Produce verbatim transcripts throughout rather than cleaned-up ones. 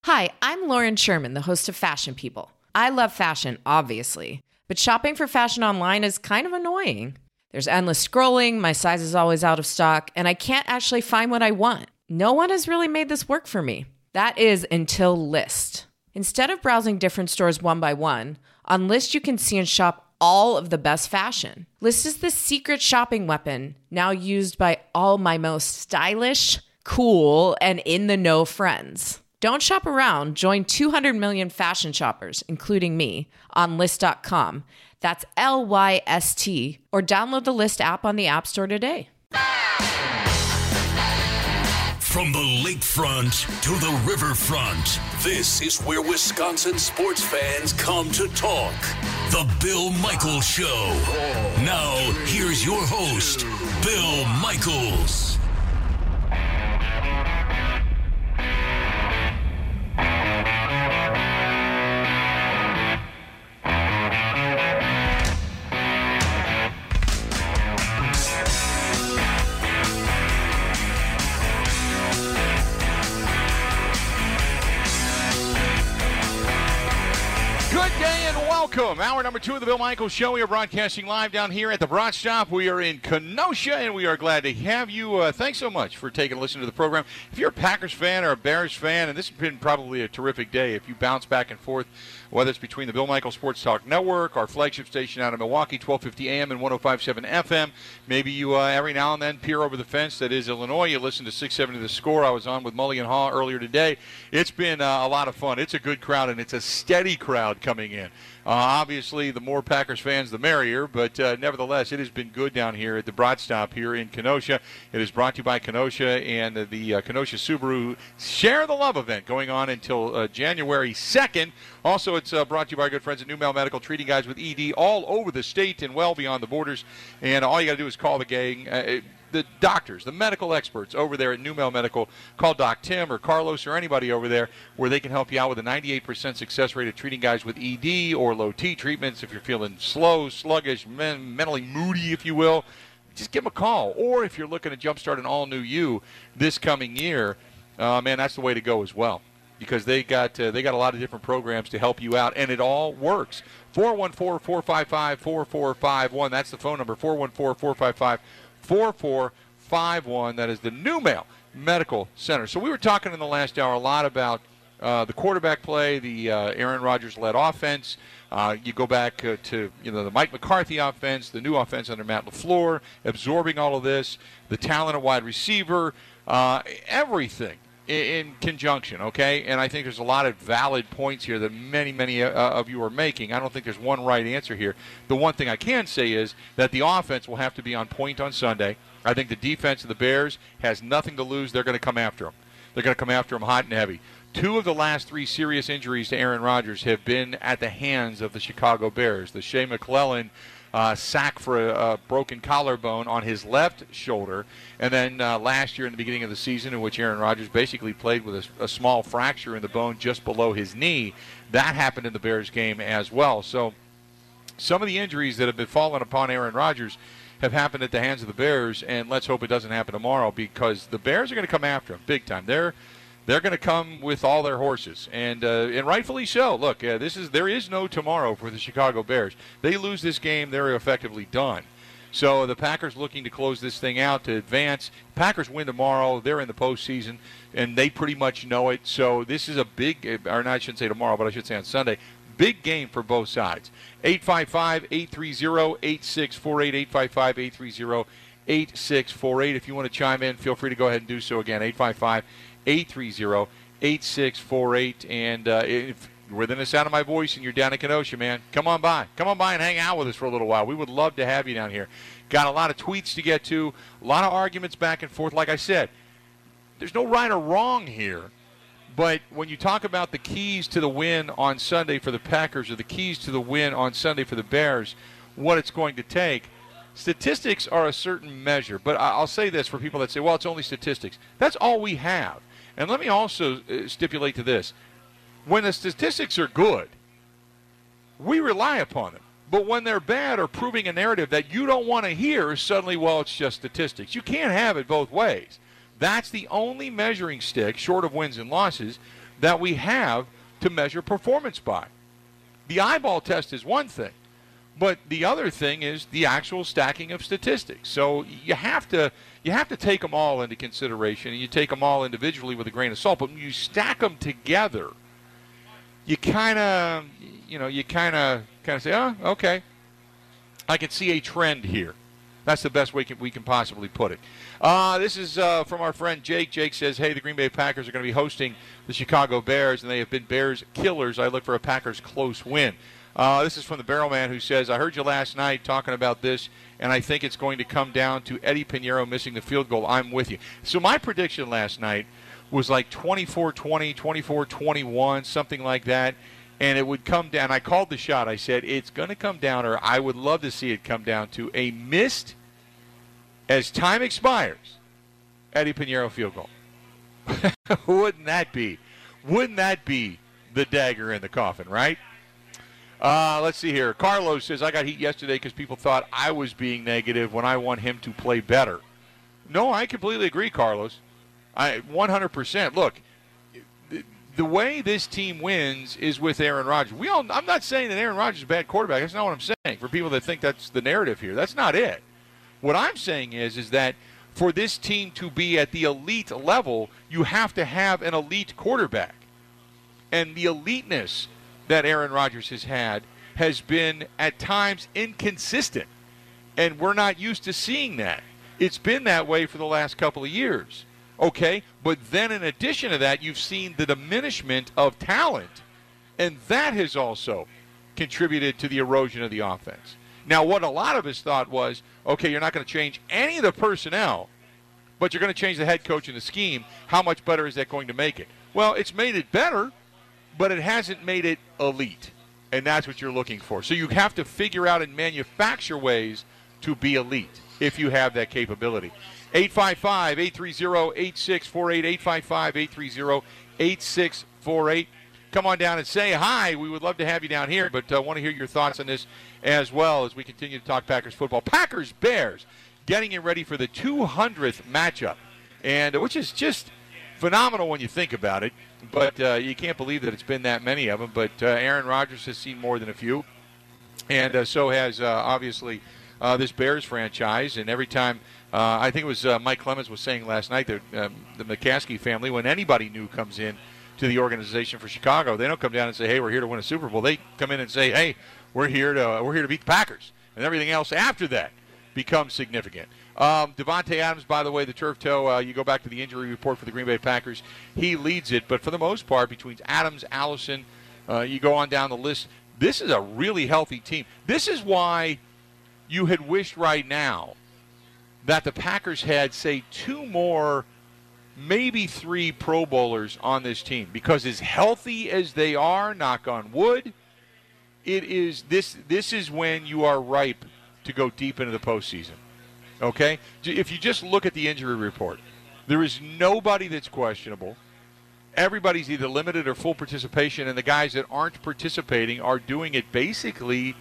Hi, I'm Lauren Sherman, the host of Fashion People. I love fashion, obviously, but shopping for fashion online is kind of annoying. There's endless scrolling, my size is always out of stock, and I can't actually find what I want. No one has really made this work for me. That is until Lyst. Instead of browsing different stores one by one, on Lyst you can see and shop all of the best fashion. Lyst is the secret shopping weapon, now used by all my most stylish, cool, and in-the-know friends. Don't shop around. Join two hundred million fashion shoppers, including me, on Lyst dot com. That's L Y S T. Or download the Lyst app on the App Store today. From the lakefront to the riverfront, this is where Wisconsin sports fans come to talk. The Bill Michaels Show. Now, here's your host, Bill Michaels. Welcome. Hour number two of the Bill Michaels Show. We are broadcasting live down here at the Broad Stop. We are in Kenosha, and we are glad to have you. Uh, thanks so much for taking a listen to the program. If you're a Packers fan or a Bears fan, and this has been probably a terrific day, if you bounce back and forth, whether it's between the Bill Michaels Sports Talk Network, our flagship station out of Milwaukee, twelve fifty A M and one oh five point seven F M. Maybe you uh, every now and then peer over the fence. That is Illinois. You listen to six seventy The Score. I was on with Mulligan Hall earlier today. It's been uh, a lot of fun. It's a good crowd, and it's a steady crowd coming in. Uh, obviously, the more Packers fans, the merrier, but uh, nevertheless, it has been good down here at the Broad Stop here in Kenosha. It is brought to you by Kenosha and uh, the uh, Kenosha Subaru Share the Love event going on until uh, January second. Also, it's uh, brought to you by our good friends at New Mel Medical, treating guys with E D all over the state and well beyond the borders. And all you got to do is call the gang. Uh, the doctors, the medical experts over there at New Mel Medical. Call Doc Tim or Carlos or anybody over there where they can help you out with a ninety-eight percent success rate of treating guys with E D or low T treatments. If you're feeling slow, sluggish, men- mentally moody, if you will, just give them a call. Or if you're looking to jumpstart an all-new you this coming year, uh, man, that's the way to go as well, because they got uh, they got a lot of different programs to help you out, and it all works. four one four, four five five, four four five one. That's the phone number, four one four, four five five, four four five one. That is the New Mel Medical Center. So we were talking in the last hour a lot about uh, the quarterback play, the uh, Aaron Rodgers-led offense. Uh, you go back uh, to you know the Mike McCarthy offense, the new offense under Matt LaFleur, absorbing all of this, the talent of wide receiver, uh, everything in conjunction, okay? And I think there's a lot of valid points here that many, many uh, of you are making. I don't think there's one right answer here. The one thing I can say is that the offense will have to be on point on Sunday. I think the defense of the Bears has nothing to lose. They're going to come after them. They're going to come after them hot and heavy. Two of the last three serious injuries to Aaron Rodgers have been at the hands of the Chicago Bears. The Shea McClellan Uh, sack for a, a broken collarbone on his left shoulder, and then uh, last year in the beginning of the season in which Aaron Rodgers basically played with a, a small fracture in the bone just below his knee. That happened in the Bears game as well. So some of the injuries that have been falling upon Aaron Rodgers have happened at the hands of the Bears, and let's hope it doesn't happen tomorrow, because the Bears are going to come after him big time. They're They're going to come with all their horses, and uh, and rightfully so. Look, uh, this is there is no tomorrow for the Chicago Bears. They lose this game, they're effectively done. So the Packers looking to close this thing out to advance. Packers win tomorrow, they're in the postseason, and they pretty much know it. So this is a big, or not, I shouldn't say tomorrow, but I should say on Sunday, big game for both sides. eight five five, eight three zero, eight six four eight, eight five five, eight three zero, eight six four eight. If you want to chime in, feel free to go ahead and do so again, eight five five, eight three zero, eight six four eight. And uh, if you're within the sound of my voice and you're down in Kenosha, man, come on by. Come on by and hang out with us for a little while. We would love to have you down here. Got a lot of tweets to get to, a lot of arguments back and forth. Like I said, there's no right or wrong here. But when you talk about the keys to the win on Sunday for the Packers or the keys to the win on Sunday for the Bears, what it's going to take, statistics are a certain measure. But I'll say this for people that say, well, it's only statistics. That's all we have. And let me also stipulate to this. When the statistics are good, we rely upon them. But when they're bad or proving a narrative that you don't want to hear, suddenly, well, it's just statistics. You can't have it both ways. That's the only measuring stick, short of wins and losses, that we have to measure performance by. The eyeball test is one thing, but the other thing is the actual stacking of statistics. So you have to you have to take them all into consideration, and you take them all individually with a grain of salt. But when you stack them together, you kind of you know you kind of kind of say, oh, okay, I can see a trend here. That's the best way can, we can possibly put it. Uh, this is uh, from our friend Jake. Jake says, hey, the Green Bay Packers are going to be hosting the Chicago Bears, and they have been Bears killers. I look for a Packers close win. Uh, this is from the Barrel Man, who says, I heard you last night talking about this, and I think it's going to come down to Eddie Pinheiro missing the field goal. I'm with you. So my prediction last night was like twenty-four twenty, twenty-four twenty-one, something like that. And it would come down. I called the shot. I said, it's going to come down, or I would love to see it come down to a missed, as time expires, Eddie Pinheiro field goal. Wouldn't that be? Wouldn't that be the dagger in the coffin, right? Uh, let's see here. Carlos says, I got heat yesterday because people thought I was being negative when I want him to play better. No, I completely agree, Carlos. I one hundred percent. Look, the way this team wins is with Aaron Rodgers. We all, I'm not saying that Aaron Rodgers is a bad quarterback. That's not what I'm saying. For people that think that's the narrative here, that's not it. What I'm saying is, is that for this team to be at the elite level, you have to have an elite quarterback. And the eliteness that Aaron Rodgers has had has been at times inconsistent. And we're not used to seeing that. It's been that way for the last couple of years. Okay, but then in addition to that, you've seen the diminishment of talent, and that has also contributed to the erosion of the offense. Now, what a lot of us thought was, okay, you're not going to change any of the personnel, but you're going to change the head coach and the scheme. How much better is that going to make it? Well, it's made it better, but it hasn't made it elite, and that's what you're looking for. So you have to figure out and manufacture ways to be elite if you have that capability. eight five five, eight three zero, eight six four eight, eight five five, eight three zero, eight six four eight. Come on down and say hi. We would love to have you down here, but I uh, want to hear your thoughts on this as well as we continue to talk Packers football. Packers-Bears getting it ready for the two hundredth matchup, and uh, which is just phenomenal when you think about it, but uh, you can't believe that it's been that many of them. But uh, Aaron Rodgers has seen more than a few, and uh, so has uh, obviously uh, this Bears franchise, and every time Uh, I think it was uh, Mike Clemens was saying last night that um, the McCaskey family, when anybody new comes in to the organization for Chicago, they don't come down and say, "Hey, we're here to win a Super Bowl." They come in and say, "Hey, we're here to we're here to beat the Packers," and everything else after that becomes significant. Um, Devontae Adams, by the way, the turf toe. Uh, you go back to the injury report for the Green Bay Packers; he leads it, but for the most part, between Adams, Allison, uh, you go on down the list. This is a really healthy team. This is why you had wished right now that the Packers had, say, two more, maybe three Pro Bowlers on this team. Because as healthy as they are, knock on wood, it is this this is when you are ripe to go deep into the postseason. Okay? If you just look at the injury report, there is nobody that's questionable. Everybody's either limited or full participation, and the guys that aren't participating are doing it basically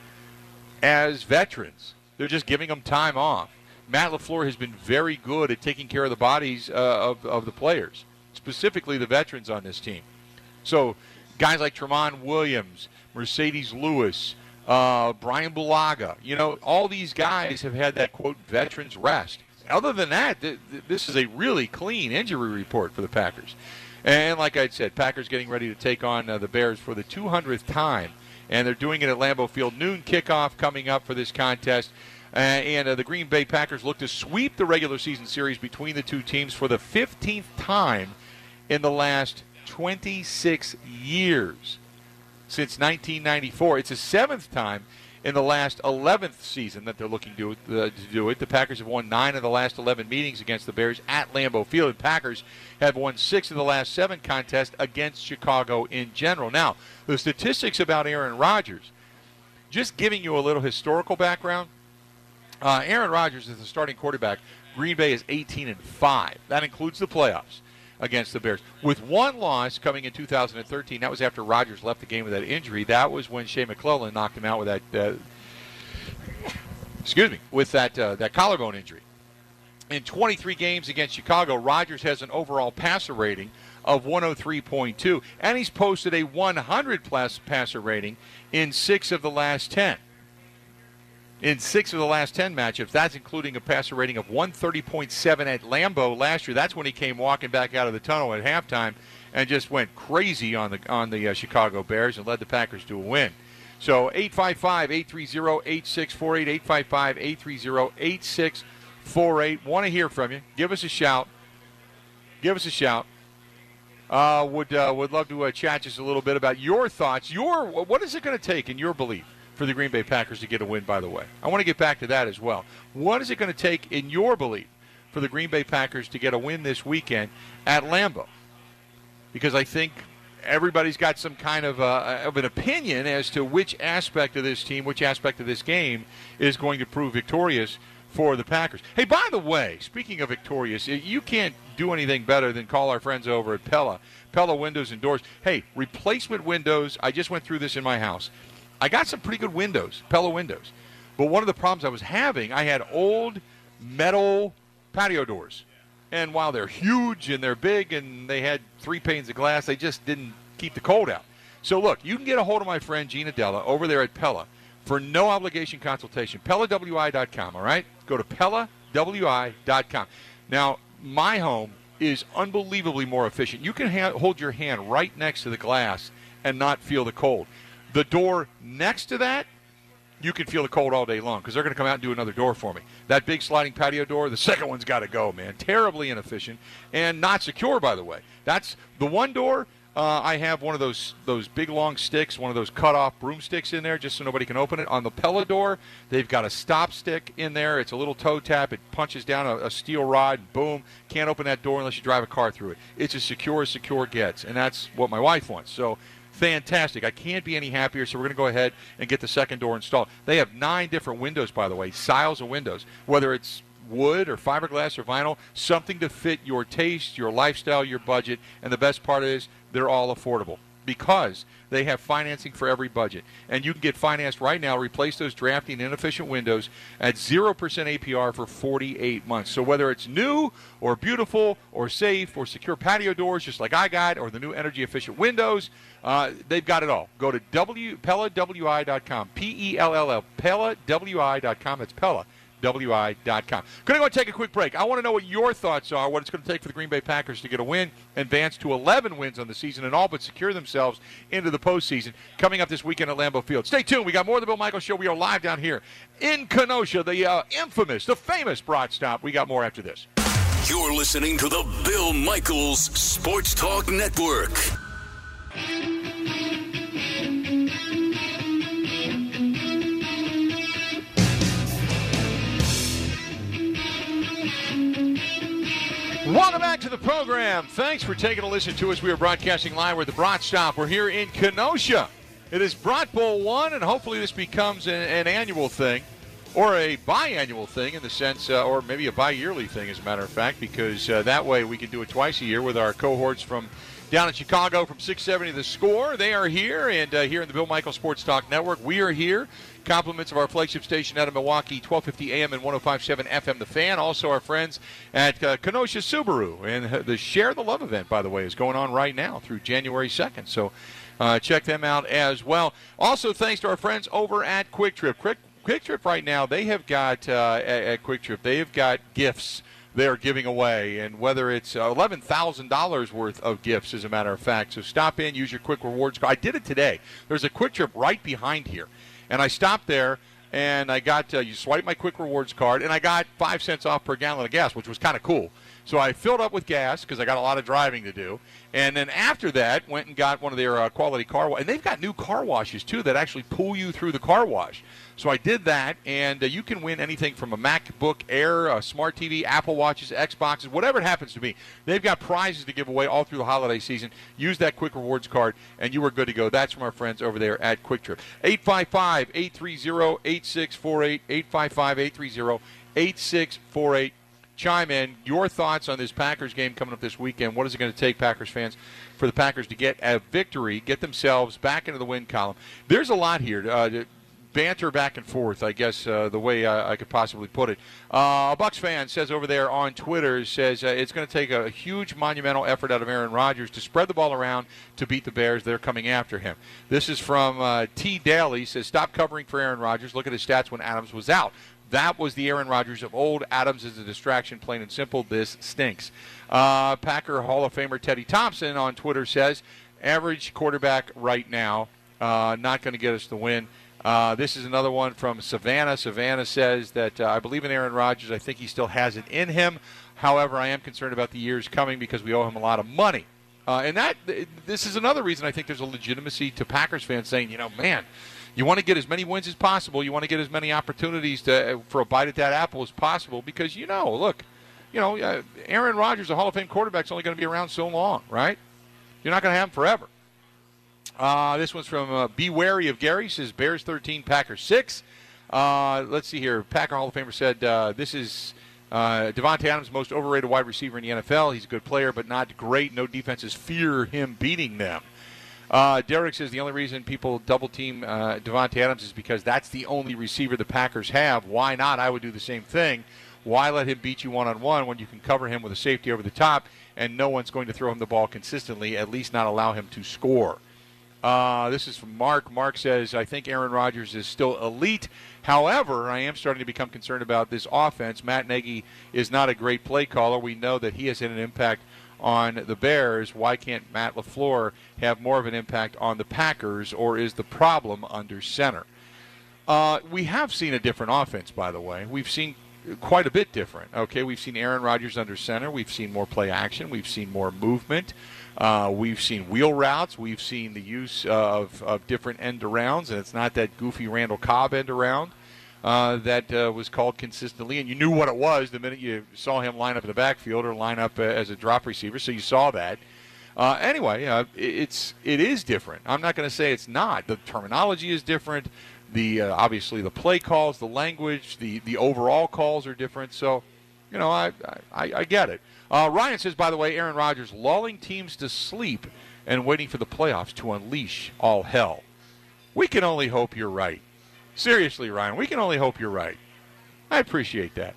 as veterans. They're just giving them time off. Matt LaFleur has been very good at taking care of the bodies uh, of, of the players, specifically the veterans on this team. So guys like Tremont Williams, Mercedes Lewis, uh, Brian Bulaga, you know, all these guys have had that, quote, veterans rest. Other than that, th- th- this is a really clean injury report for the Packers. And like I said, Packers getting ready to take on uh, the Bears for the two hundredth time, and they're doing it at Lambeau Field. Noon kickoff coming up for this contest. Uh, and uh, the Green Bay Packers look to sweep the regular season series between the two teams for the fifteenth time in the last twenty-six years, since nineteen ninety-four. It's the seventh time in the last eleventh season that they're looking to, uh, to do it. The Packers have won nine of the last eleven meetings against the Bears at Lambeau Field. And Packers have won six of the last seven contests against Chicago in general. Now, the statistics about Aaron Rodgers, just giving you a little historical background. Uh, Aaron Rodgers is the starting quarterback. Green Bay is eighteen and five. That includes the playoffs against the Bears. With one loss coming in two thousand thirteen, that was after Rodgers left the game with that injury. That was when Shea McClellan knocked him out with that, uh, excuse me, with that uh, that collarbone injury. In twenty-three games against Chicago, Rodgers has an overall passer rating of one oh three point two, and he's posted a one hundred plus passer rating in six of the last ten. In six of the last ten matchups, that's including a passer rating of one thirty point seven at Lambeau last year. That's when he came walking back out of the tunnel at halftime and just went crazy on the on the uh, Chicago Bears and led the Packers to a win. So eight five five, eight three zero, eight six four eight, eight five five, eight three zero, eight six four eight. Want to hear from you. Give us a shout. Give us a shout. Uh, would uh, would love to uh, chat just a little bit about your thoughts. Your what is it going to take, in your belief, for the Green Bay Packers to get a win, by the way? I want to get back to that as well. What is it going to take, in your belief, for the Green Bay Packers to get a win this weekend at Lambeau? Because I think everybody's got some kind of, uh, of an opinion as to which aspect of this team, which aspect of this game is going to prove victorious for the Packers. Hey, by the way, speaking of victorious, you can't do anything better than call our friends over at Pella. Pella Windows and Doors. Hey, replacement windows. I just went through this in my house. I got some pretty good windows, Pella windows. But one of the problems I was having, I had old metal patio doors. And while they're huge and they're big and they had three panes of glass, they just didn't keep the cold out. So, look, you can get a hold of my friend Gina Della over there at Pella for no obligation consultation. Pella W I dot com, all right? Go to Pella W I dot com. Now, my home is unbelievably more efficient. You can ha- hold your hand right next to the glass and not feel the cold. The door next to that, you can feel the cold all day long because they're going to come out and do another door for me. That big sliding patio door, the second one's got to go, man. Terribly inefficient and not secure, by the way. That's the one door. Uh, I have one of those those big long sticks, one of those cut-off broomsticks in there just so nobody can open it. On the Pella door, they've got a stop stick in there. It's a little toe tap. It punches down a, a steel rod, and boom, can't open that door unless you drive a car through it. It's as secure as secure gets, and that's what my wife wants. So fantastic. I can't be any happier, so we're going to go ahead and get the second door installed. They have nine different windows, by the way, styles of windows, whether it's wood or fiberglass or vinyl, something to fit your taste, your lifestyle, your budget, and the best part is they're all affordable because they have financing for every budget. And you can get financed right now, replace those drafty and inefficient windows at zero percent A P R for forty-eight months. So whether it's new or beautiful or safe or secure patio doors, just like I got, or the new energy-efficient windows, uh, they've got it all. Go to w, Pella W I dot com, P E L L L, Pella W I dot com. That's Pella W I dot com. Going to go take a quick break. I want to know what your thoughts are, what it's going to take for the Green Bay Packers to get a win, advance to eleven wins on the season, and all but secure themselves into the postseason. Coming up this weekend at Lambeau Field. Stay tuned. We got more of the Bill Michaels Show. We are live down here in Kenosha, the uh, infamous, the famous Broad Stop. We got more after this. You're listening to the Bill Michaels Sports Talk Network. Welcome back to the program. Thanks for taking a listen to us. We are broadcasting live. We're at the Brat Stop. We're here in Kenosha. It is Brat Bowl one, and hopefully this becomes an, an annual thing or a biannual thing in the sense, uh, or maybe a bi-yearly thing, as a matter of fact, because uh, that way we can do it twice a year with our cohorts from down in Chicago from six seventy The Score. They are here, and uh, here in the Bill Michaels Sports Talk Network, we are here. Compliments of our flagship station out of Milwaukee, twelve fifty A M and one oh five point seven F M, The Fan. Also our friends at uh, Kenosha Subaru. And the Share the Love event, by the way, is going on right now through January second. So uh, check them out as well. Also, thanks to our friends over at Quick Trip. Quick, Quick Trip right now, they have got, uh, at, at Quick Trip, they have got gifts they're giving away, and whether it's uh, eleven thousand dollars worth of gifts, as a matter of fact. So stop in, use your Quick Rewards card. I did it today. There's a Quick Trip right behind here. And I stopped there, and I got, uh, you swipe my Quick Rewards card, and I got five cents off per gallon of gas, which was kind of cool. So I filled up with gas because I got a lot of driving to do. And then after that, went and got one of their uh, quality car washes. And they've got new car washes, too, that actually pull you through the car wash. So I did that, and uh, you can win anything from a MacBook Air, a smart T V, Apple Watches, Xboxes, whatever it happens to be. They've got prizes to give away all through the holiday season. Use that Quick Rewards card, and you are good to go. That's from our friends over there at Quick Trip. eight five five, eight three zero, eight six four eight, eight five five, eight three zero, eight six four eight. Chime in. Your thoughts on this Packers game coming up this weekend. What is it going to take, Packers fans, for the Packers to get a victory, get themselves back into the win column? There's a lot here. Uh, banter back and forth, I guess, uh, the way I, I could possibly put it. Uh, a Bucs fan says over there on Twitter, says uh, it's going to take a huge monumental effort out of Aaron Rodgers to spread the ball around to beat the Bears. They're coming after him. This is from uh, T. Daly, says, stop covering for Aaron Rodgers. Look at his stats when Adams was out. That was the Aaron Rodgers of old. Adams is a distraction, plain and simple. This stinks. Uh, Packer Hall of Famer Teddy Thompson on Twitter says, average quarterback right now, uh, not going to get us the win. Uh, this is another one from Savannah. Savannah says that uh, I believe in Aaron Rodgers. I think he still has it in him. However, I am concerned about the years coming because we owe him a lot of money. Uh, and that this is another reason I think there's a legitimacy to Packers fans saying, you know, man, you want to get as many wins as possible. You want to get as many opportunities to for a bite at that apple as possible because, you know, look, you know, uh, Aaron Rodgers, a Hall of Fame quarterback, is only going to be around so long, right? You're not going to have him forever. Uh, this one's from uh, Be Wary of Gary. Says Bears thirteen, Packers six. Uh, let's see here. Packer Hall of Famer said uh, this is uh, Devontae Adams, most overrated wide receiver in the N F L. He's a good player, but not great. No defenses fear him beating them. Uh, Derek says the only reason people double team uh, Devontae Adams is because that's the only receiver the Packers have. Why not? I would do the same thing. Why let him beat you one-on-one when you can cover him with a safety over the top and no one's going to throw him the ball consistently, at least not allow him to score? Uh, this is from Mark. Mark says, I think Aaron Rodgers is still elite. However, I am starting to become concerned about this offense. Matt Nagy is not a great play caller. We know that he has had an impact on the Bears. Why can't Matt LaFleur have more of an impact on the Packers, or is the problem under center? Uh, we have seen a different offense, by the way. We've seen quite a bit different. Okay, we've seen Aaron Rodgers under center. We've seen more play action. We've seen more movement. Uh, we've seen wheel routes. We've seen the use of, of different end arounds, and it's not that goofy Randall Cobb end around uh, that uh, was called consistently, and you knew what it was the minute you saw him line up in the backfield or line up uh, as a drop receiver, so you saw that. Uh, anyway, uh, it's it is different. I'm not going to say it's not. The terminology is different. The uh, obviously the play calls, the language, the the overall calls are different. So, you know, I I, I get it. Uh, Ryan says, by the way, Aaron Rodgers lulling teams to sleep and waiting for the playoffs to unleash all hell. We can only hope you're right. Seriously, Ryan, we can only hope you're right. I appreciate that.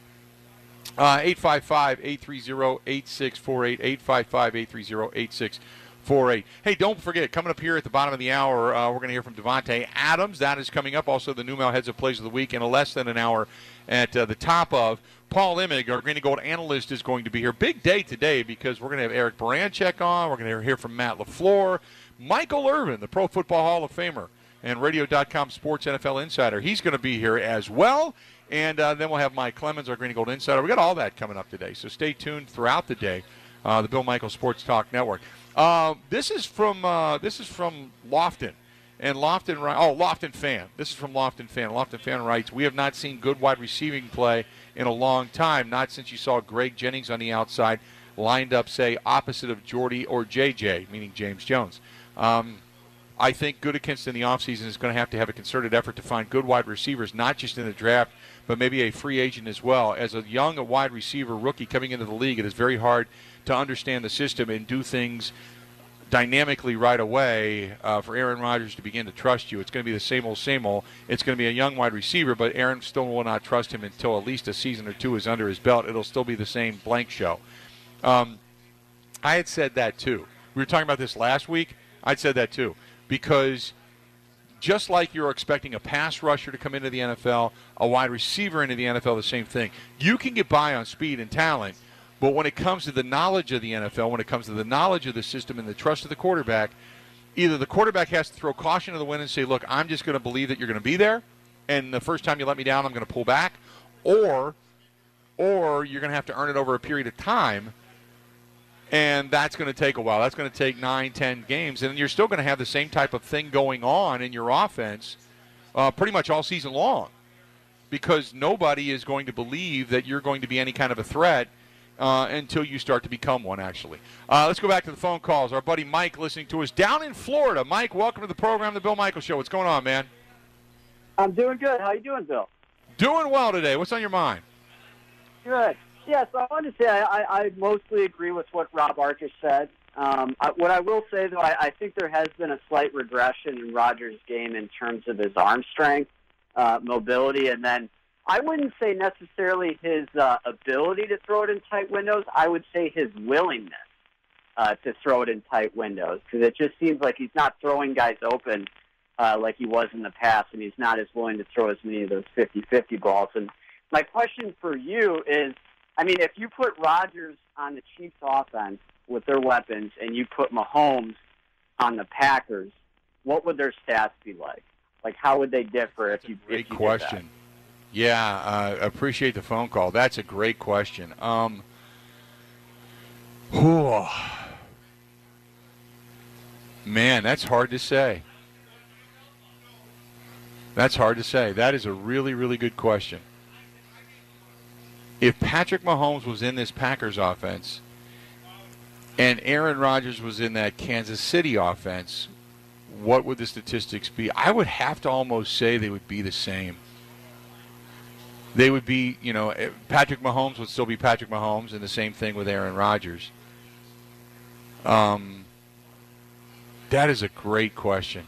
Uh, eight five five, eight three zero, eight six four eight, eight five five, eight three zero, eight six four eight. Hey, don't forget, coming up here at the bottom of the hour, uh, we're going to hear from Devontae Adams. That is coming up. Also, the Numel Heads of Plays of the Week in a less than an hour at uh, the top of. Paul Imig, our Green and Gold analyst, is going to be here. Big day today because we're going to have Eric Baranchek on. We're going to hear from Matt LaFleur. Michael Irvin, the Pro Football Hall of Famer and Radio dot com Sports N F L Insider. He's going to be here as well. And uh, then we'll have Mike Clemens, our Green and Gold Insider. We got all that coming up today, so stay tuned throughout the day. Uh, the Bill Michaels Sports Talk Network. Uh, this is from uh, this is from Lofton, and Lofton oh Lofton fan. This is from Lofton fan. Lofton fan writes, "We have not seen good wide receiving play in a long time. Not since you saw Greg Jennings on the outside, lined up, say, opposite of Jordy or J J, meaning James Jones." Um, I think Gutekunst in the offseason is going to have to have a concerted effort to find good wide receivers, not just in the draft, but maybe a free agent as well. As a young a wide receiver rookie coming into the league, it is very hard to understand the system and do things dynamically right away uh, for Aaron Rodgers to begin to trust you. It's going to be the same old, same old. It's going to be a young wide receiver, but Aaron still will not trust him until at least a season or two is under his belt. It'll still be the same blank show. Um, I had said that too. We were talking about this last week. I'd said that too. Because just like you're expecting a pass rusher to come into the N F L, a wide receiver into the N F L, the same thing. You can get by on speed and talent, but when it comes to the knowledge of the N F L, when it comes to the knowledge of the system and the trust of the quarterback, either the quarterback has to throw caution to the wind and say, look, I'm just going to believe that you're going to be there, and the first time you let me down, I'm going to pull back, or, or you're going to have to earn it over a period of time. And that's going to take a while. That's going to take nine, ten games. And you're still going to have the same type of thing going on in your offense uh, pretty much all season long because nobody is going to believe that you're going to be any kind of a threat uh, until you start to become one, actually. Uh, let's go back to the phone calls. Our buddy Mike listening to us down in Florida. Mike, welcome to the program, The Bill Michaels Show. What's going on, man? I'm doing good. How you doing, Bill? Doing well today. What's on your mind? Good. Yes, I wanted to say I, I mostly agree with what Rob Archer said. Um, I, what I will say, though, I, I think there has been a slight regression in Rodgers' game in terms of his arm strength, uh, mobility, and then I wouldn't say necessarily his uh, ability to throw it in tight windows. I would say his willingness uh, to throw it in tight windows, because it just seems like he's not throwing guys open uh, like he was in the past, and he's not as willing to throw as many of those fifty-fifty balls. And my question for you is, I mean, if you put Rodgers on the Chiefs' offense with their weapons and you put Mahomes on the Packers, what would their stats be like? Like, how would they differ That's if you, a great if you question. did that? Yeah, uh, appreciate the phone call. That's a great question. Um, whew. Man, that's hard to say. That's hard to say. That is a really, really good question. If Patrick Mahomes was in this Packers offense and Aaron Rodgers was in that Kansas City offense, what would the statistics be? I would have to almost say they would be the same. They would be, you know, Patrick Mahomes would still be Patrick Mahomes, and the same thing with Aaron Rodgers. Um, that is a great question.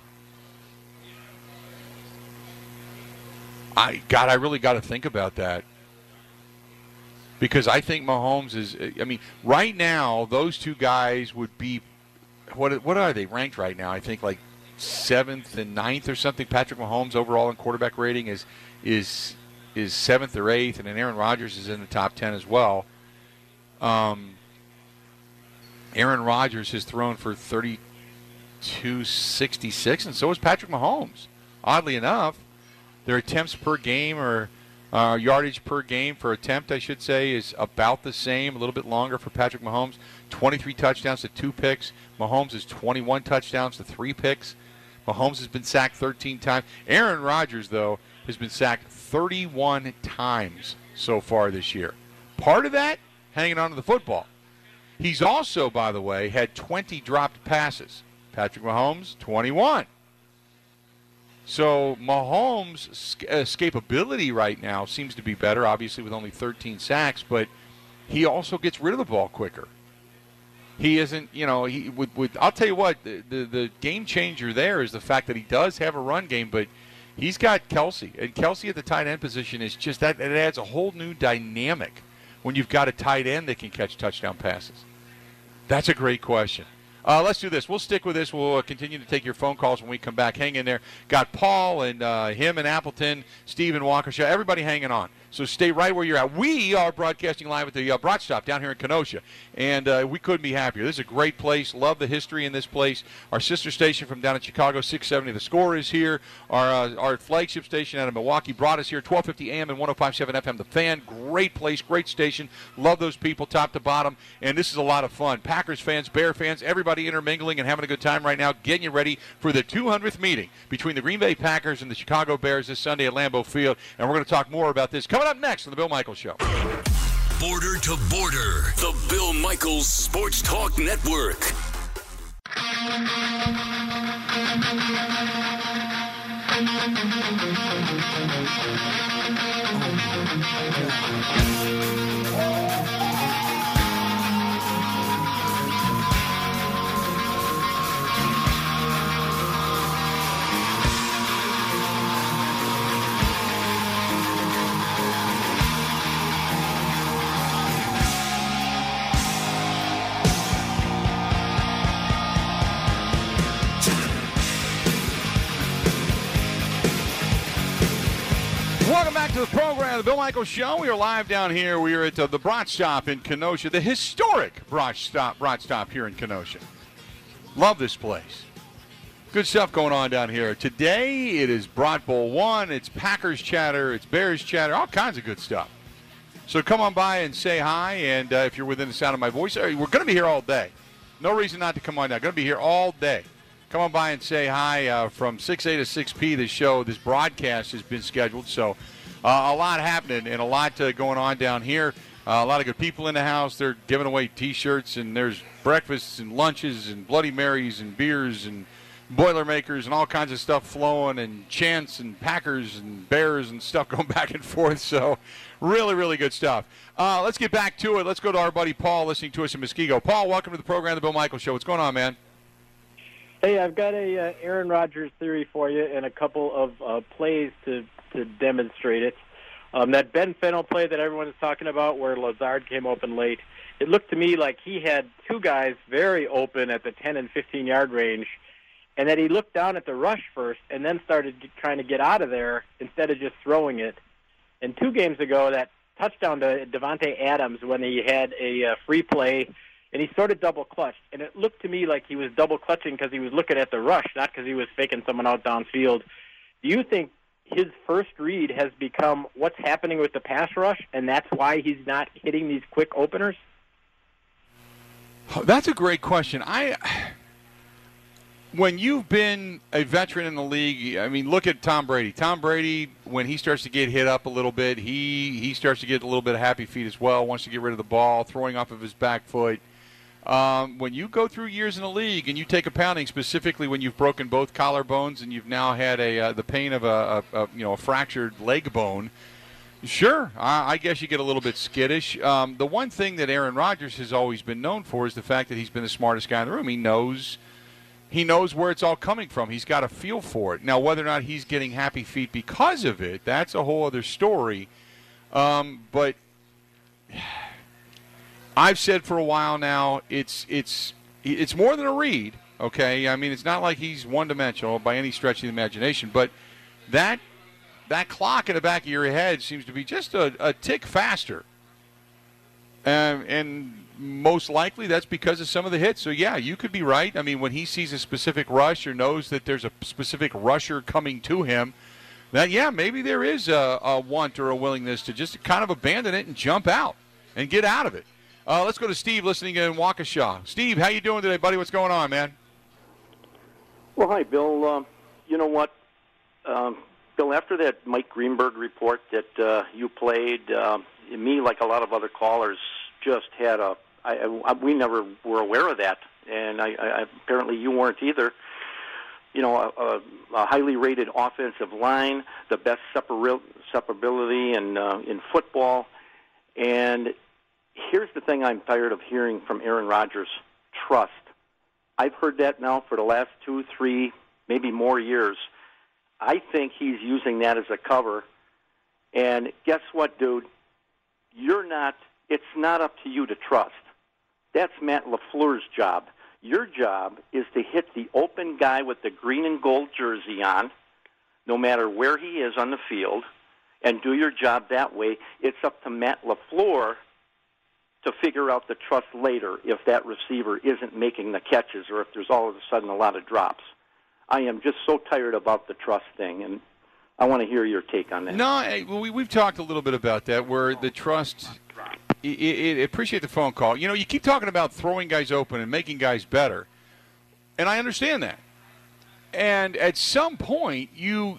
I God, I really got to think about that. Because I think Mahomes is, I mean, right now, those two guys would be, what what are they ranked right now? I think like seventh and ninth or something. Patrick Mahomes overall in quarterback rating is is is seventh or eighth, and then Aaron Rodgers is in the top ten as well. Um, Aaron Rodgers has thrown for thirty-two sixty-six, and so has Patrick Mahomes. Oddly enough, their attempts per game or uh, yardage per game for attempt, I should say, is about the same, a little bit longer for Patrick Mahomes. twenty-three touchdowns to two picks. Mahomes is twenty-one touchdowns to three picks. Mahomes has been sacked thirteen times. Aaron Rodgers, though, has been sacked thirty-one times so far this year. Part of that, hanging on to the football. He's also, by the way, had twenty dropped passes. Patrick Mahomes, twenty-one. So Mahomes' escapability right now seems to be better, obviously with only thirteen sacks, but he also gets rid of the ball quicker. He isn't, you know, he with, with I'll tell you what, the, the, the game changer there is the fact that he does have a run game, but he's got Kelsey. And Kelsey at the tight end position is just that, it adds a whole new dynamic when you've got a tight end that can catch touchdown passes. That's a great question. Uh, let's do this. We'll stick with this. We'll uh, continue to take your phone calls when we come back. Hang in there. Got Paul and uh, him and Appleton, Steve and Waukesha, everybody hanging on. So stay right where you're at. We are broadcasting live at the uh, Broad Stop down here in Kenosha, and uh, we couldn't be happier. This is a great place. Love the history in this place. Our sister station from down in Chicago, six seventy The Score, is here. Our uh, our flagship station out of Milwaukee brought us here, twelve fifty A M and one oh five point seven F M. The Fan, great place, great station. Love those people top to bottom, and this is a lot of fun. Packers fans, Bear fans, everybody intermingling and having a good time right now, getting you ready for the two hundredth meeting between the Green Bay Packers and the Chicago Bears this Sunday at Lambeau Field, and we're going to talk more about this coming up next on the Bill Michaels Show. Border to Border, the Bill Michaels Sports Talk Network. Welcome back to the program, the Bill Michaels Show. We are live down here. We are at uh, the Broad Stop in Kenosha, the historic Broad Stop, Broad Stop here in Kenosha. Love this place. Good stuff going on down here. Today it is Brat Bowl one. It's Packers chatter. It's Bears chatter. All kinds of good stuff. So come on by and say hi. And uh, if you're within the sound of my voice, we're going to be here all day. No reason not to come on down. Going to be here all day. Come on by and say hi uh, from six A to six P. This show, this broadcast has been scheduled. So uh, a lot happening and a lot uh, going on down here. Uh, a lot of good people in the house. They're giving away T-shirts, and there's breakfasts and lunches and Bloody Marys and beers and Boilermakers and all kinds of stuff flowing, and chants and Packers and Bears and stuff going back and forth. So really, really good stuff. Uh, let's get back to it. Let's go to our buddy Paul listening to us in Muskego. Paul, welcome to the program, The Bill Michaels Show. What's going on, man? Hey, I've got a uh, Aaron Rodgers theory for you and a couple of uh, plays to, to demonstrate it. Um, that Ben Fennell play that everyone is talking about where Lazard came open late, it looked to me like he had two guys very open at the ten and fifteen-yard range, and that he looked down at the rush first and then started trying to get out of there instead of just throwing it. And two games ago, that touchdown to Devontae Adams when he had a uh, free play, and he sort of double-clutched. And it looked to me like he was double-clutching because he was looking at the rush, not because he was faking someone out downfield. Do you think his first read has become what's happening with the pass rush, and that's why he's not hitting these quick openers? That's a great question. I... When you've been a veteran in the league, I mean, look at Tom Brady. Tom Brady, when he starts to get hit up a little bit, he, he starts to get a little bit of happy feet as well, wants to get rid of the ball, throwing off of his back foot. Um, when you go through years in the league and you take a pounding, specifically when you've broken both collarbones and you've now had a uh, the pain of a, a, a you know a fractured leg bone, sure, I, I guess you get a little bit skittish. Um, the one thing that Aaron Rodgers has always been known for is the fact that he's been the smartest guy in the room. He knows... He knows where it's all coming from. He's got a feel for it. Now, whether or not he's getting happy feet because of it, that's a whole other story. Um, but I've said for a while now, it's it's it's more than a read, okay? I mean, it's not like he's one-dimensional by any stretch of the imagination, but that that clock in the back of your head seems to be just a, a tick faster. Um, and most likely that's because of some of the hits. So, yeah, you could be right. I mean, when he sees a specific rush or knows that there's a specific rusher coming to him, that, yeah, maybe there is a, a want or a willingness to just kind of abandon it and jump out and get out of it. Uh, let's go to Steve listening in Waukesha. Steve, how you doing today, buddy? What's going on, man? Well, hi, Bill. Uh, you know what? Um, Bill, after that Mike Greenberg report that uh, you played, uh, me, like a lot of other callers, just had a I, I, we never were aware of that, and I, I, apparently you weren't either. You know, a, a, a highly rated offensive line, the best separ- separability in, uh, in football. And here's the thing I'm tired of hearing from Aaron Rodgers, trust. I've heard that now for the last two, three, maybe more years. I think he's using that as a cover. And guess what, dude? You're not, it's not up to you to trust. That's Matt LaFleur's job. Your job is to hit the open guy with the green and gold jersey on, no matter where he is on the field, and do your job that way. It's up to Matt LaFleur to figure out the trust later if that receiver isn't making the catches or if there's all of a sudden a lot of drops. I am just so tired about the trust thing, and I want to hear your take on that. No, we, we've talked a little bit about that, where the trust... I, I, I appreciate the phone call. You know, you keep talking about throwing guys open and making guys better, and I understand that. And at some point, you,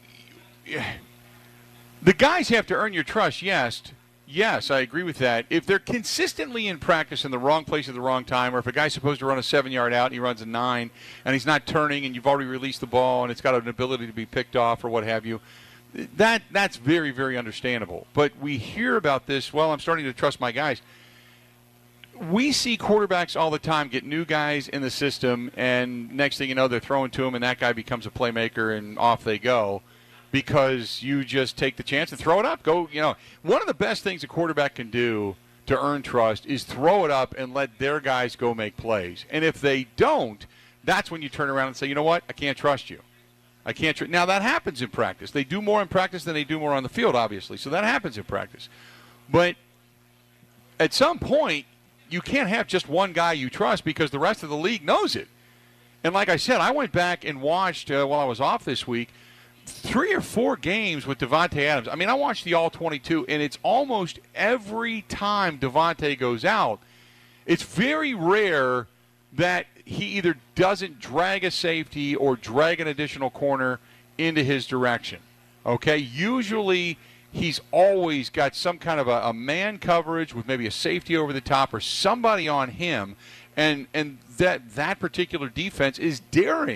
the guys have to earn your trust. Yes, yes, I agree with that. If they're consistently in practice in the wrong place at the wrong time, or if a guy's supposed to run a seven-yard out and he runs a nine, and he's not turning, and you've already released the ball, and it's got an ability to be picked off or what have you. That that's very, very understandable. But we hear about this, well, I'm starting to trust my guys. We see quarterbacks all the time get new guys in the system, and next thing you know, they're throwing to them, and that guy becomes a playmaker, and off they go because you just take the chance and throw it up. Go, you know, one of the best things a quarterback can do to earn trust is throw it up and let their guys go make plays. And if they don't, that's when you turn around and say, you know what, I can't trust you. I can't. Tr- now, that happens in practice. They do more in practice than they do more on the field, obviously. So that happens in practice. But at some point, you can't have just one guy you trust because the rest of the league knows it. And like I said, I went back and watched, uh, while I was off this week, three or four games with Devontae Adams. I mean, I watched the all twenty-two, and it's almost every time Devontae goes out, it's very rare that he either doesn't drag a safety or drag an additional corner into his direction. Okay? Usually he's always got some kind of a, a man coverage with maybe a safety over the top or somebody on him, and and that that particular defense is daring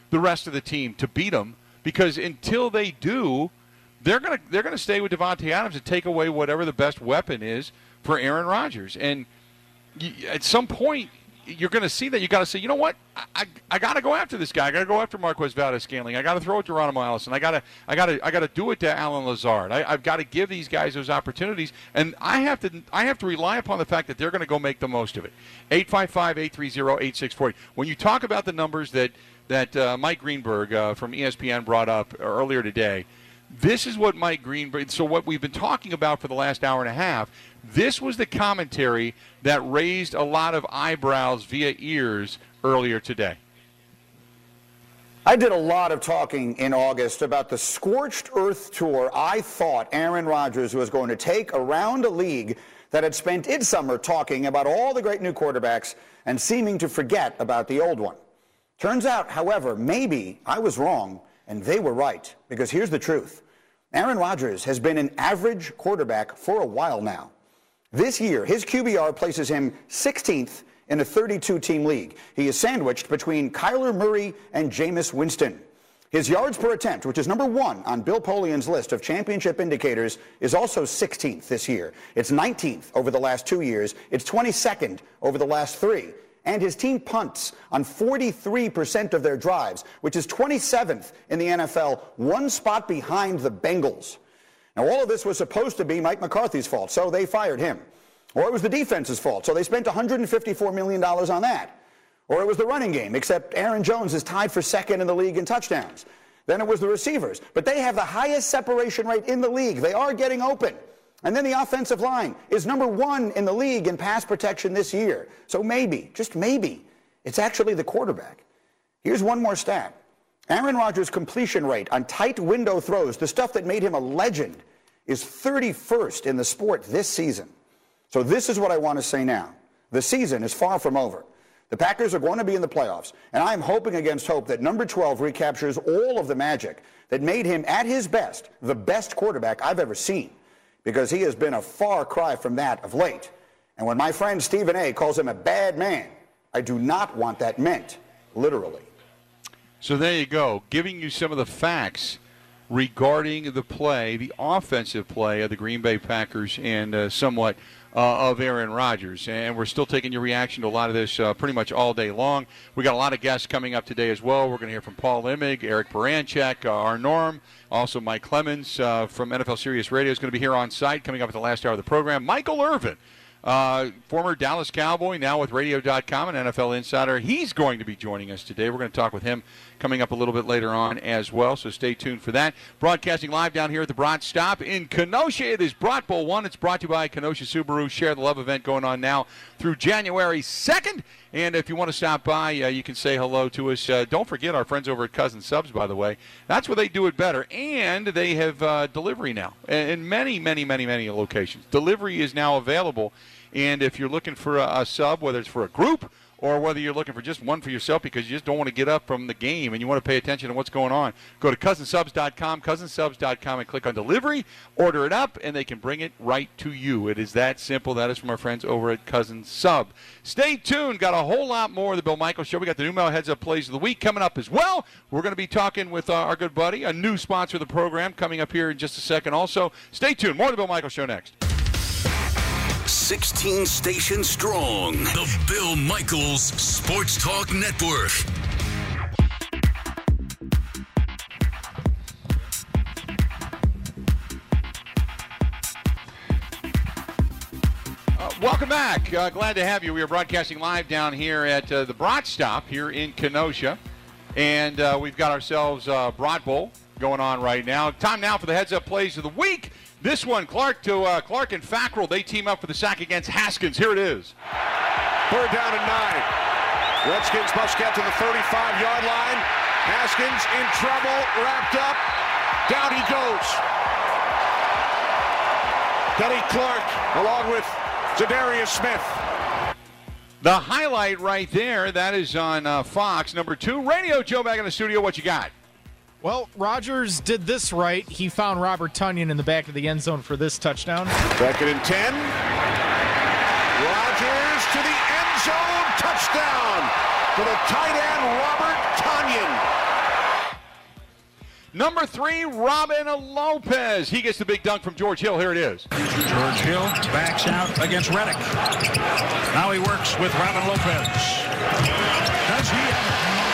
the rest of the team to beat them, because until they do, they're going to they're going to stay with Davante Adams and take away whatever the best weapon is for Aaron Rodgers. And you, at some point, you're going to see that. You got to say, you know what? I I, I got to go after this guy. I got to go after Marquez Valdes-Scantling. I got to throw it to Geronimo Allison. I got to I got to I got to do it to Alan Lazard. I, I've got to give these guys those opportunities, and I have to I have to rely upon the fact that they're going to go make the most of it. eight five five, eight three zero, eight six four zero. When you talk about the numbers that that uh, Mike Greenberg uh, from E S P N brought up earlier today, this is what Mike Greenberg, so what we've been talking about for the last hour and a half, this was the commentary that raised a lot of eyebrows via ears earlier today. I did a lot of talking in August about the scorched earth tour I thought Aaron Rodgers was going to take around a league that had spent its summer talking about all the great new quarterbacks and seeming to forget about the old one. Turns out, however, maybe I was wrong and they were right, because here's the truth. Aaron Rodgers has been an average quarterback for a while now. This year, his Q B R places him sixteenth in a thirty-two team league. He is sandwiched between Kyler Murray and Jameis Winston. His yards per attempt, which is number one on Bill Polian's list of championship indicators, is also sixteenth this year. It's nineteenth over the last two years. It's twenty-second over the last three. And his team punts on forty-three percent of their drives, which is twenty-seventh in the N F L, one spot behind the Bengals. Now, all of this was supposed to be Mike McCarthy's fault, so they fired him. Or it was the defense's fault, so they spent one hundred fifty-four million dollars on that. Or it was the running game, except Aaron Jones is tied for second in the league in touchdowns. Then it was the receivers. But they have the highest separation rate in the league. They are getting open. And then the offensive line is number one in the league in pass protection this year. So maybe, just maybe, it's actually the quarterback. Here's one more stat. Aaron Rodgers' completion rate on tight window throws, the stuff that made him a legend, is thirty-first in the sport this season. So this is what I want to say now. The season is far from over. The Packers are going to be in the playoffs, and I'm hoping against hope that number twelve recaptures all of the magic that made him, at his best, the best quarterback I've ever seen, because he has been a far cry from that of late. And when my friend Stephen A. calls him a bad man, I do not want that meant literally. So there you go, giving you some of the facts regarding the play, the offensive play of the Green Bay Packers, and uh, somewhat uh, of Aaron Rodgers. And we're still taking your reaction to a lot of this uh, pretty much all day long. We got a lot of guests coming up today as well. We're going to hear from Paul Imig, Eric Baranchek, uh, our Norm, also Mike Clemens uh, from N F L Sirius Radio is going to be here on site coming up at the last hour of the program. Michael Irvin, uh, former Dallas Cowboy, now with radio dot com and N F L Insider. He's going to be joining us today. We're going to talk with him coming up a little bit later on as well, so stay tuned for that. Broadcasting live down here at the Brat Stop in Kenosha. It is Brat Bowl one. It's brought to you by Kenosha Subaru. Share the Love event going on now through January second. And if you want to stop by, uh, you can say hello to us. Uh, don't forget our friends over at Cousin Subs, by the way. That's where they do it better. And they have uh, delivery now in many, many, many, many locations. Delivery is now available. And if you're looking for a, a sub, whether it's for a group or whether you're looking for just one for yourself because you just don't want to get up from the game and you want to pay attention to what's going on, go to cousin subs dot com, cousin subs dot com, and click on delivery, order it up, and they can bring it right to you. It is that simple. That is from our friends over at Cousin Sub. Stay tuned. Got a whole lot more of the Bill Michaels Show. We got the Numel Heads Up Plays of the Week coming up as well. We're going to be talking with uh, our good buddy, a new sponsor of the program, coming up here in just a second. Also, stay tuned. More of the Bill Michaels Show next. sixteen stations strong. The Bill Michaels Sports Talk Network. Uh, welcome back. Uh, glad to have you. We are broadcasting live down here at uh, the Brat Stop here in Kenosha. And uh, we've got ourselves uh, Brat Bowl going on right now. Time now for the Heads Up Plays of the Week. This one, Clark to uh, Clark and Fackrell. They team up for the sack against Haskins. Here it is. Third down and nine. Redskins must get to the thirty-five-yard line. Haskins in trouble, wrapped up. Down he goes. Kenny Clark along with Zadarius Smith. The highlight right there, that is on uh, Fox. Number two, Radio Joe back in the studio. What you got? Well, Rodgers did this right. He found Robert Tonyan in the back of the end zone for this touchdown. Second and ten. Rodgers to the end zone. Touchdown for the tight end, Robert Tonyan. Number three, Robin Lopez. He gets the big dunk from George Hill. Here it is. George Hill backs out against Reddick. Now he works with Robin Lopez. Does he have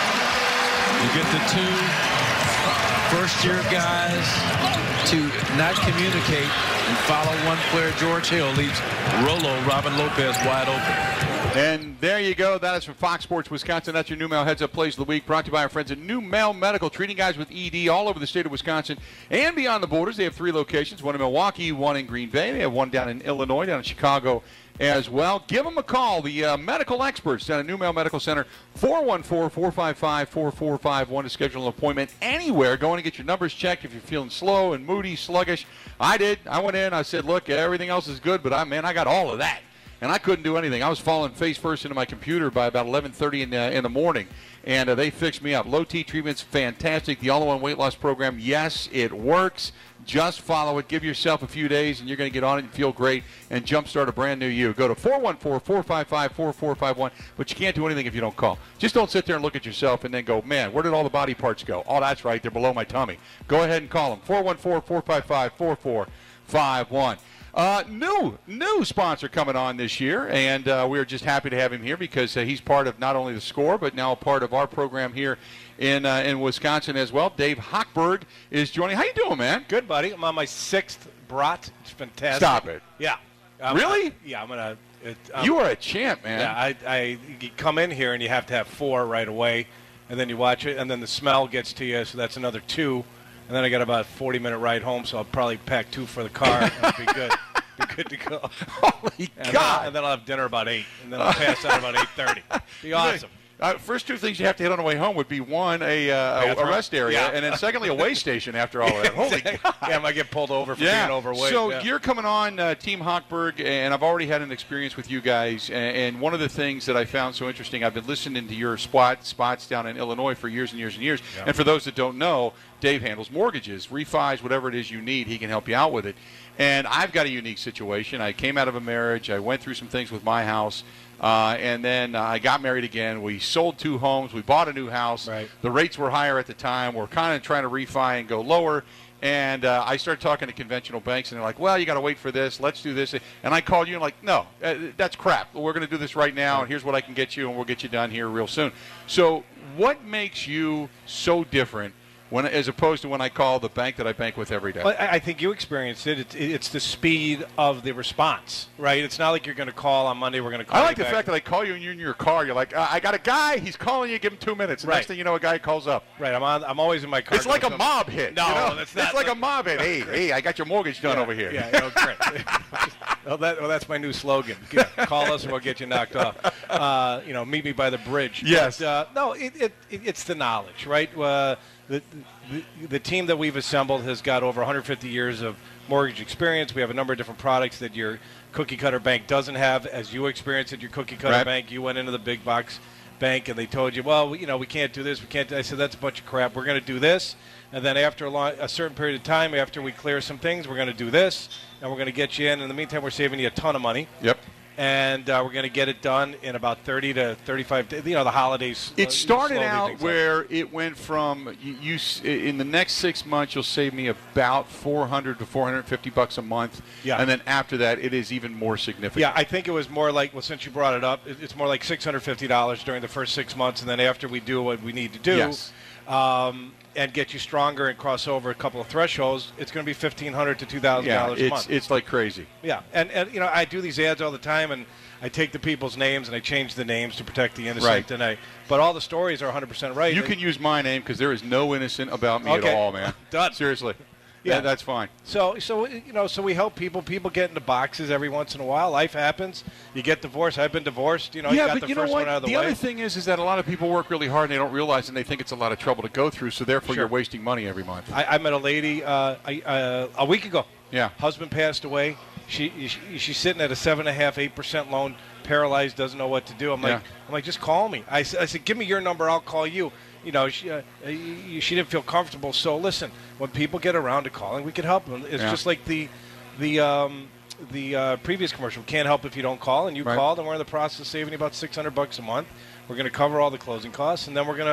it? You get the two first-year guys to not communicate and follow one player. George Hill leaves Rolo Robin Lopez wide open. And there you go. That is from Fox Sports Wisconsin. That's your New-Mail Heads Up Plays of the Week, brought to you by our friends at New-Mail Medical, treating guys with E D all over the state of Wisconsin and beyond the borders. They have three locations, one in Milwaukee, one in Green Bay. They have one down in Illinois, down in Chicago as well. Give them a call, the uh, medical experts down at New-Mail Medical Center, four one four, four five five, four four five one to schedule an appointment anywhere. Go in and get your numbers checked if you're feeling slow and moody, sluggish. I did. I went in. I said, look, everything else is good, but I, man, I got all of that. And I couldn't do anything. I was falling face first into my computer by about eleven thirty in, uh, in the morning, and uh, they fixed me up. Low T treatment's fantastic. The all-in-one weight loss program, yes, it works. Just follow it. Give yourself a few days, and you're going to get on it and feel great and jumpstart a brand new you. Go to four one four, four five five, four four five one, but you can't do anything if you don't call. Just don't sit there and look at yourself and then go, man, where did all the body parts go? Oh, that's right. They're below my tummy. Go ahead and call them. four one four, four five five, four four five one. Uh, new new sponsor coming on this year, and uh, we're just happy to have him here because uh, he's part of not only the Score, but now a part of our program here in uh, in Wisconsin as well. Dave Hochberg is joining. How you doing, man? Good, buddy. I'm on my sixth brat. It's fantastic. Stop it. Yeah. Um, really? I, yeah, I'm gonna. It, um, you are a champ, man. Yeah, I, I you come in here and you have to have four right away, and then you watch it, and then the smell gets to you, so that's another two. And then I got about a forty minute ride home, so I'll probably pack two for the car. And it'll be good. Be good to go. Holy and God! Then, and then I'll have dinner about eight, and then I'll pass out about eight thirty. Be awesome. Uh, first two things you have to hit on the way home would be one, a, uh, a rest area, yeah. and then secondly a weigh station after all of that. Holy God! Yeah, I might get pulled over for yeah. being overweight. So yeah. you're coming on uh, Team Hochberg, and I've already had an experience with you guys. And, and one of the things that I found so interesting, I've been listening to your spot spots down in Illinois for years and years and years. Yeah. And for those that don't know, Dave handles mortgages, refis, whatever it is you need. He can help you out with it. And I've got a unique situation. I came out of a marriage. I went through some things with my house. Uh, and then uh, I got married again. We sold two homes. We bought a new house. Right. The rates were higher at the time. We're kind of trying to refi and go lower. And uh, I started talking to conventional banks, and they're like, well, you got to wait for this. Let's do this. And I called you and like, no, uh, that's crap. We're going to do this right now, and here's what I can get you, and we'll get you done here real soon. So what makes you so different when, as opposed to when I call the bank that I bank with every day? Well, I think you experienced it. It's, it's the speed of the response, right? It's not like you're going to call on Monday. We're going to call I like you the back. fact that I call you and you're in your car. You're like, uh, I got a guy. He's calling you. Give him two minutes. And Right. Next thing you know, a guy calls up. Right. I'm on. I'm always in my car. It's like a doing mob something. hit. No, you know? that's not. It's like a mob hit. Hey, hey, I got your mortgage done yeah, over here. Yeah, no, great. well, that, well, that's my new slogan. Yeah, call us and we'll get you knocked off. Uh, you know, meet me by the bridge. Yes. But, uh, no, it, it, it, it's the knowledge, right? Uh, the, the the team that we've assembled has got over one hundred fifty years of mortgage experience. We have a number of different products that your cookie cutter bank doesn't have, as you experienced at your cookie cutter Right. bank. You went into the big box bank and they told you, well, you know, we can't do this, we can't do. I said, that's a bunch of crap. We're going to do this, and then after a, long, a certain period of time, after we clear some things, we're going to do this, and we're going to get you in. In the meantime, we're saving you a ton of money. Yep. And uh, we're going to get it done in about thirty to thirty-five days. You know, the holidays. It uh, started slowly out things up. where it went from you, you s- in the next six months you'll save me about four hundred to four hundred fifty bucks a month. Yeah. And then after that, it is even more significant. Yeah, I think it was more like, well, since you brought it up, it- it's more like six hundred fifty dollars during the first six months, and then after we do what we need to do, Yes. um, and get you stronger and cross over a couple of thresholds, it's going to be fifteen hundred to two thousand Yeah, dollars a it's month. it's like crazy. Yeah, and, and you know, I do these ads all the time, and I take the people's names and I change the names to protect the innocent. Right. And I, but all the stories are one hundred percent right. You And- can use my name because there is no innocent about me Okay. at all, man. Done. Seriously. Yeah. Yeah, that's fine. So, so you know, so we help people. People get into boxes every once in a while. Life happens. You get divorced. I've been divorced. You know, you yeah, got but the you know first what? one out of the, the way. other thing is, is that a lot of people work really hard and they don't realize, and they think it's a lot of trouble to go through. So therefore, Sure. you're wasting money every month. I, I met a lady uh, I, uh, a week ago. Yeah. Husband passed away. She, she she's sitting at a seven and a half, eight percent loan, paralyzed, doesn't know what to do. I'm like, Yeah. I'm like, just call me. I, s- I said, give me your number, I'll call you. You know, she, uh, you, she didn't feel comfortable. So listen, when people get around to calling, we can help them. It's Yeah. just like the the um, the uh, previous commercial. We can't help if you don't call, and you Right. called, and we're in the process of saving you about six hundred bucks a month. We're going to cover all the closing costs, and then we're going to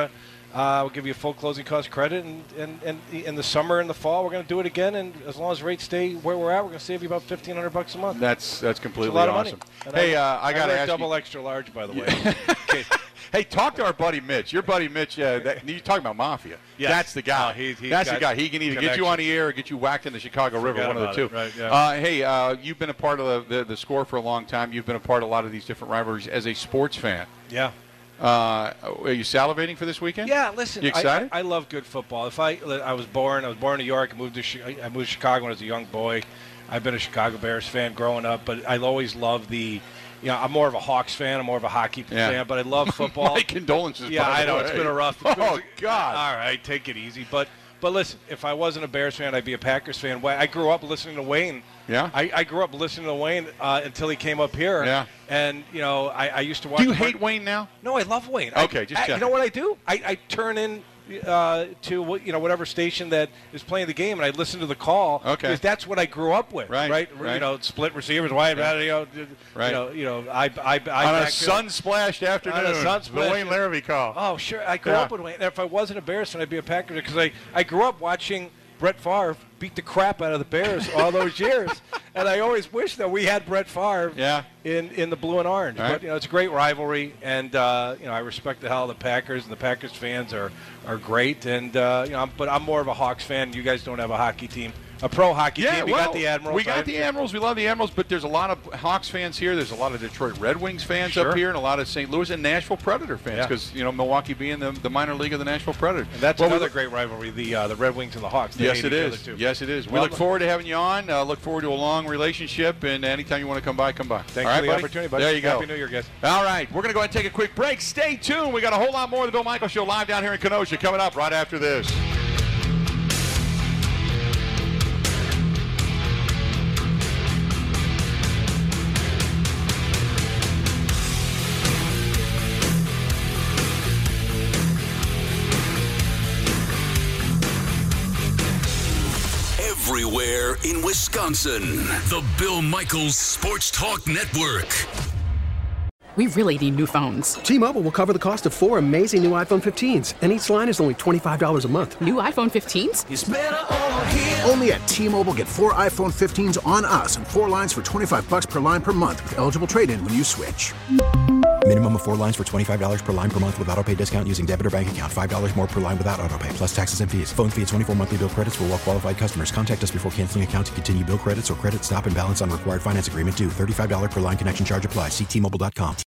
Uh, we'll give you a full closing cost credit, and, and, and in the summer and the fall, we're going to do it again. And as long as rates stay where we're at, we're going to save you about fifteen hundred bucks a month. That's that's completely it's a lot awesome. Of money. Hey, I, uh, I got to ask double you, extra large, by the way. okay. Hey, talk to our buddy Mitch. Your buddy Mitch. Uh, that, you're talking about Mafia. Yes. That's the guy. Oh, he's, he's That's the guy. He can either get you on the air or get you whacked in the Chicago Forget River, one of the two. It, right, yeah. uh, hey, uh, you've been a part of the, the the score for a long time. You've been a part of a lot of these different rivalries as a sports fan. Yeah. Uh, are you salivating for this weekend? Yeah, listen. You excited? I, I, I love good football. If I I was born, I was born in New York. I moved to I moved to Chicago when I was a young boy. I've been a Chicago Bears fan growing up, but I always loved the. You know, I'm more of a Hawks fan. I'm more of a hockey yeah. fan, but I love football. My condolences. Yeah, I know way. It's been a rough. Oh God! All right, take it easy. But but listen, if I wasn't a Bears fan, I'd be a Packers fan. I grew up listening to Wayne. Yeah. I, I grew up listening to Wayne uh, until he came up here. Yeah. And you know, I, I used to watch. Do you hate Wayne now? No, I love Wayne. Okay, I, just I, checking. You know what I do? I, I turn in uh, to you know whatever station that is playing the game, and I listen to the call. Okay. Because that's what I grew up with. Right. Right. right. You know, split receivers, wide. Yeah. You know. Right. You know. You know. I. I. I on a back sun-splashed afternoon. On a sun-splashed. The Wayne Larrivee call. Oh, sure. I grew yeah. up with Wayne. If I wasn't a Bears fan, I'd be a Packers because I, I grew up watching Brett Favre beat the crap out of the Bears all those years, and I always wish that we had Brett Favre yeah. in, in the blue and orange. Right. But you know, it's a great rivalry, and uh, you know, I respect the hell of the Packers, and the Packers fans are are great. And uh, you know, I'm, but I'm more of a Hawks fan. You guys don't have a hockey team. A pro hockey yeah, team. We well, got the Admirals. We got right? the Admirals. We love the Admirals, but there's a lot of Hawks fans here. There's a lot of Detroit Red Wings fans sure. up here, and a lot of Saint Louis and Nashville Predator fans because yeah. you know Milwaukee being the, the minor league of the Nashville Predators. And that's well, another we, great rivalry. The uh, the Red Wings and the Hawks. They yes, hate it each is. other, too. Yes, it is. We well, look forward to having you on. Uh, look forward to a long relationship, and anytime you want to come by, come by. Thanks All right, for the buddy? opportunity, buddy. There you go. Happy New Year, guys. All right, we're going to go ahead and take a quick break. Stay tuned. We got a whole lot more of the Bill Michaels Show live down here in Kenosha coming up right after this. Everywhere in Wisconsin, the Bill Michaels Sports Talk Network. We really need new phones. T-Mobile will cover the cost of four amazing new iPhone fifteens, and each line is only twenty-five dollars a month. New iPhone fifteens? It's better over here. Only at T-Mobile, get four iPhone fifteens on us and four lines for twenty-five dollars per line per month with eligible trade-in when you switch. Minimum of four lines for twenty-five dollars per line per month with autopay discount using debit or bank account. five dollars more per line without autopay, plus taxes and fees. Phone fee at twenty-four monthly bill credits for well-qualified customers. Contact us before canceling account to continue bill credits or credit stop and balance on required finance agreement due. thirty-five dollars per line connection charge applies. See T Mobile dot com.